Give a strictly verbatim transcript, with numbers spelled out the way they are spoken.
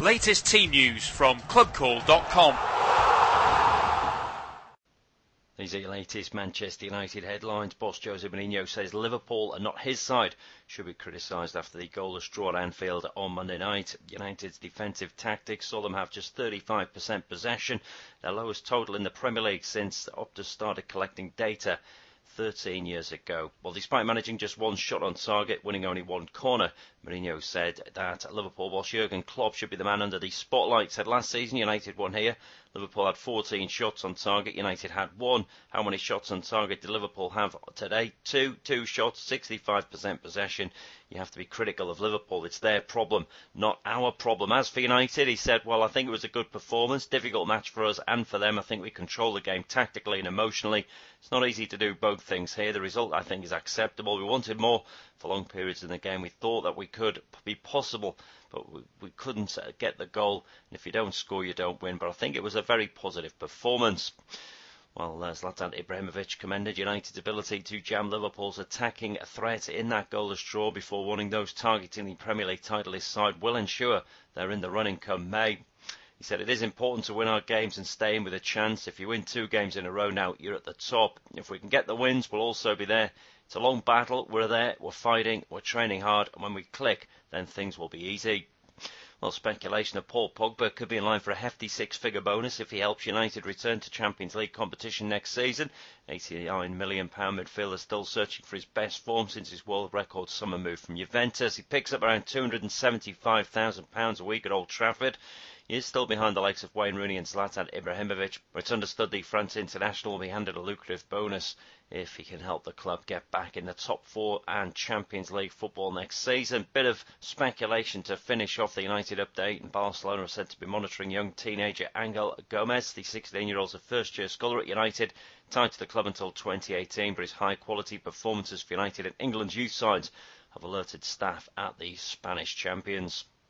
Latest team news from club call dot com. These are your latest Manchester United headlines. Boss Jose Mourinho says Liverpool are not his side. Should be criticised after the goalless draw at Anfield on Monday night. United's defensive tactics saw them have just thirty-five percent possession, their lowest total in the Premier League since Opta started collecting data thirteen years ago. Well, despite managing just one shot on target, winning only one corner, Mourinho said that Liverpool boss Jurgen Klopp should be the man under the spotlight. Said last season United won here. Liverpool had fourteen shots on target, United had one. How many shots on target did Liverpool have today? Two. Two shots, sixty-five percent possession. You have to be critical of Liverpool. It's their problem, not our problem. As for United, he said, well, I think it was a good performance. Difficult match for us and for them. I think we control the game tactically and emotionally. It's not easy to do both things here. The result, I think, is acceptable. We wanted more for long periods in the game. We thought that we could be possible, but we, we couldn't get the goal. And if you don't score, you don't win. But I think it was a very positive performance. Well, uh, Zlatan Ibrahimovic commended United's ability to jam Liverpool's attacking threat in that goalless draw before warning those targeting the Premier League title his side will ensure they're in the running come May. He said, it is important to win our games and stay in with a chance. If you win two games in a row now, you're at the top. If we can get the wins, we'll also be there. It's a long battle. We're there. We're fighting. We're training hard. And when we click, then things will be easy. Well, speculation of Paul Pogba could be in line for a hefty six-figure bonus if he helps United return to Champions League competition next season. eighty-nine million pounds midfielder still searching for his best form since his world record summer move from Juventus. He picks up around two hundred seventy-five thousand pounds a week at Old Trafford. He is still behind the likes of Wayne Rooney and Zlatan Ibrahimovic, but it's understood the France international will be handed a lucrative bonus if he can help the club get back in the top four and Champions League football next season. Bit of speculation to finish off the United update, and Barcelona are said to be monitoring young teenager Angel Gomez. The sixteen-year-old is a first-year scholar at United, tied to the club until twenty eighteen, but his high-quality performances for United and England's youth sides have alerted staff at the Spanish champions.